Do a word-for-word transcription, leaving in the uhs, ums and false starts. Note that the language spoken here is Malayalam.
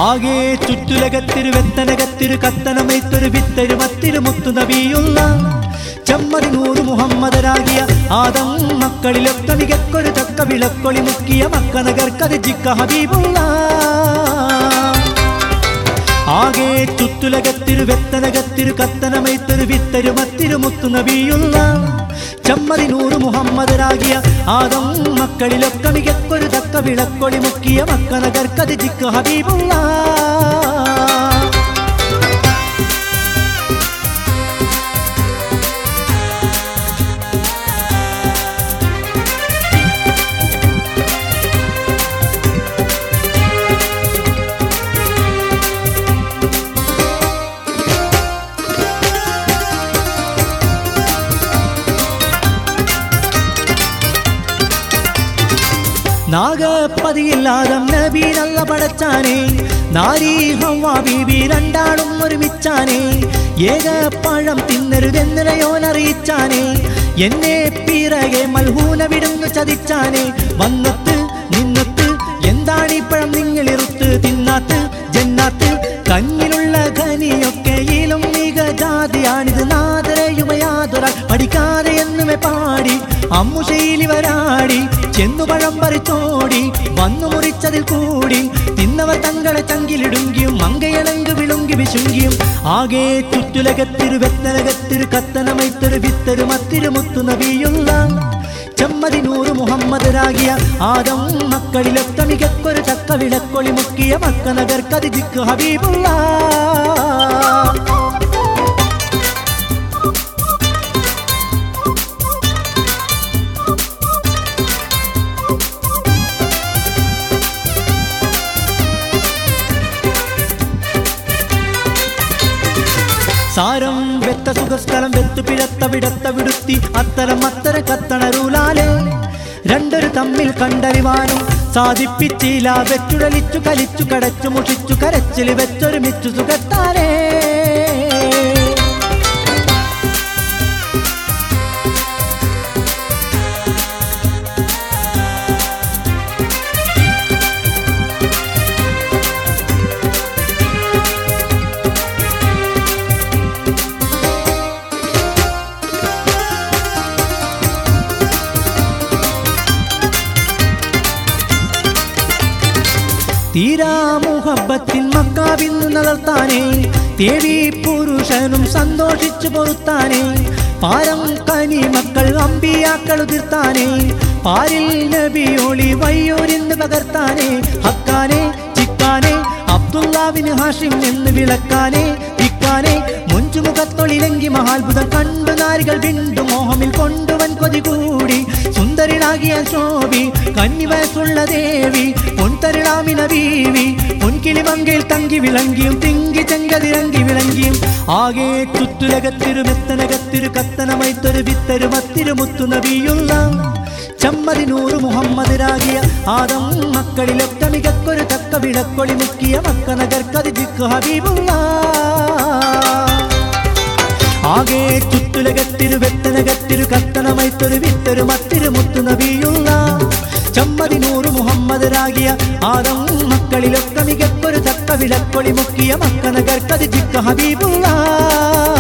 ആകെ ചുറ്റുലകത്തിരു വെത്തനകത്തിരു കത്തനമൈത്തൊരു വിത്തരു മത്തിരു മുത്തു നബിയുള്ള ചമ്മതി നൂറ് മുഹമ്മദരാകിയ ആദം മക്കളിലൊക്കെ മികക്കൊരു തക്ക വിളക്കൊളി മുക്കിയ മക്കനഗർക്കത് ജിക്ക ഹബീബുള്ള ആകെ ചുറ്റുലകത്തിരു വെത്തനകത്തിരു കത്തനമൈത്തൊരു വിത്തരു മത്തിരു മുത്തു നബിയുള്ള ചമ്മതി നൂറ് മുഹമ്മദരാകിയ ആദം മക്കളിലൊക്കെ മികക്കൊരു തക്ക വിളക്കൊളി മുക്കിയ മക്കനഗർക്കത് ജിക്ക ഹബീബുള്ള നാഗപ്പതിയില്ലാതം നബി നല്ല പടച്ചാനേ നാരീ ഹവ്വ ബീബി രണ്ടാളും ഒരുമിച്ചാനേ ഏകപ്പഴം തിന്നരുതെന്നിരയോനറിയിച്ചാനേ എന്നെ പിറകെ മൽഹൂന വിടുന്നു ചതിച്ചാനേ വന്നത്ത് നിന്നത്ത് എന്താണീ പഴം നിങ്ങളിറുത്ത് തിന്നാത്ത് ജന്നാത്ത് കണ്ണിലുള്ള ഖനിയൊക്കെയിലും മികജാതിയാണിത് നാദരയുമയാതൊരാൾ പഠിക്കാതെ എന്നുമേ പാടി അമ്മുശൈലി വരാടി ചെന്നു പഴം പറിച്ചോടി വന്നു മുറിച്ചതിൽ കൂടി തിന്നവർ തങ്ങളെ ചങ്കിലിടുങ്കിയും മങ്കയണങ്ക് വിളുങ്കി വിശുങ്കിയും ആകെ ചുറ്റുലകത്തിരു വെത്തനകത്തിരു കത്തനമൈത്തൊരു വിത്തരു മത്തിരു മുത്തു നബിയുള്ള ചമ്മതി നൂറ് മുഹമ്മദരാകിയ ആദം മക്കളിലൊക്കെ മികക്കൊരു തക്ക വിളക്കൊളി മുക്കിയ മക്കനഗർക്കത് ജിക്ക ഹബീബുള്ള സാരം വെത്ത സുഖസ്ഥലം വെത്തു പിഴത്ത വിടത്ത വിടുത്തി അത്തരം അത്തര കത്തണരൂലാലെ രണ്ടൊരു തമ്മിൽ കണ്ടറിവാനും സാധിപ്പിച്ചില്ല വെച്ചുടലിച്ചു കലിച്ചു കടച്ചു മുഷിച്ചു കരച്ചില് വെച്ചൊരുമിച്ചു സുഖത്താലേ തീരാ മുഹബത്തിൻ മക്കാവിന്നു നലർത്താനേ ദേവി പുരുഷനും സന്തോഷിച്ചു പൊറുത്താനേ പാരം കനി മക്കൾ അമ്പിയാക്കൾ ഉതിർത്താനേ പാരിൽ നബിയോളി വയ്യൂരിന്ന് പകർത്താനേ ഹക്കാനെ ചിക്കാനെ അബ്ദുല്ലാവിന് ഹാഷിം എന്ന് വിളക്കാനേ ഇക്കാനെ മുഞ്ചുമുഖത്തൊളിലെങ്കി മഹാത്ഭുതം കണ്ടു നാരികൾ വിണ്ടു മോഹമിൽ കൊണ്ടുവൻ കൊതി കൂടി സുന്ദരിളാകിയ ശോഭി കന്നിവയസ്സുള്ള ദേവി പൊൻതരിളാമിന ബീവി പൊൻകിളി മങ്കയിൽ തങ്കി വിളങ്കിയും തിങ്കി ചെങ്കതിരങ്കി വിളങ്കിയും ആകെ ചുറ്റുലകത്തിരു മെത്തനകത്തിരു കത്തനമൈത്തൊരു വിത്തരു മത്തിരു മുത്തു നബിയുള്ള ചമ്മതി നൂറ് മുഹമ്മദരാകിയ ആദം മക്കളിലൊക്കെ മികക്കൊരു തക്ക വിളക്കൊളി മുക്കിയ മക്കനഗർക്കത് ജിക്ക ഹബീബുള്ള ആകെ ചുറ്റുലകത്തിരു വെത്തനകത്തിരു കത്തനമൈത്തൊരു വിത്തരു മത്തിരു മുത്തു നബിയുള്ള ചമ്മതി നൂറ് മുഹമ്മദരാകിയ ആദം മക്കളിലൊക്കെ മികക്കൊരു തക്ക വിളക്കൊളി മുക്കിയ മക്കനഗർക്കത് ജിക്ക ഹബീബുള്ള